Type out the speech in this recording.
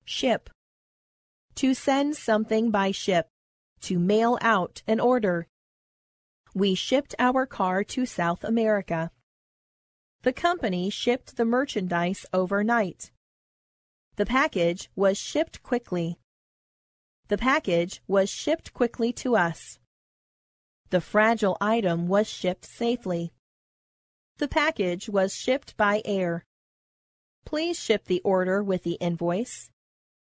Ship. To send something by ship. To mail out an order. We shipped our car to South America. The company shipped the merchandise overnight. The package was shipped quickly. The package was shipped quickly to us. The fragile item was shipped safely. The package was shipped by air. Please ship the order with the invoice.